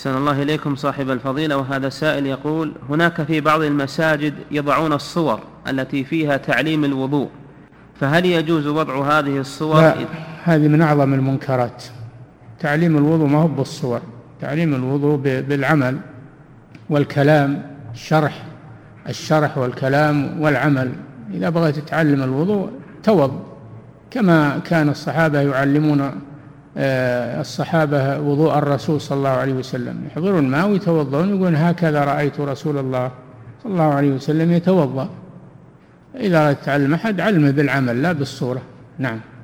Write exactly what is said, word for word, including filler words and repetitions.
أحسن الله إليكم صاحب الفضيلة. وهذا سائل يقول: هناك في بعض المساجد يضعون الصور التي فيها تعليم الوضوء، فهل يجوز وضع هذه الصور؟ لا، هذه من أعظم المنكرات. تعليم الوضوء ما هو بالصور، تعليم الوضوء بالعمل والكلام، الشرح الشرح والكلام والعمل. إذا بغيت تتعلم الوضوء توضأ كما كان الصحابة يعلمون الصحابة وضوء الرسول صلى الله عليه وسلم، يحضرون الماء ويتوضؤون، يقولون: هكذا رأيت رسول الله صلى الله عليه وسلم يتوضأ. إذا تتعلم أحد علمه بالعمل لا بالصورة. نعم.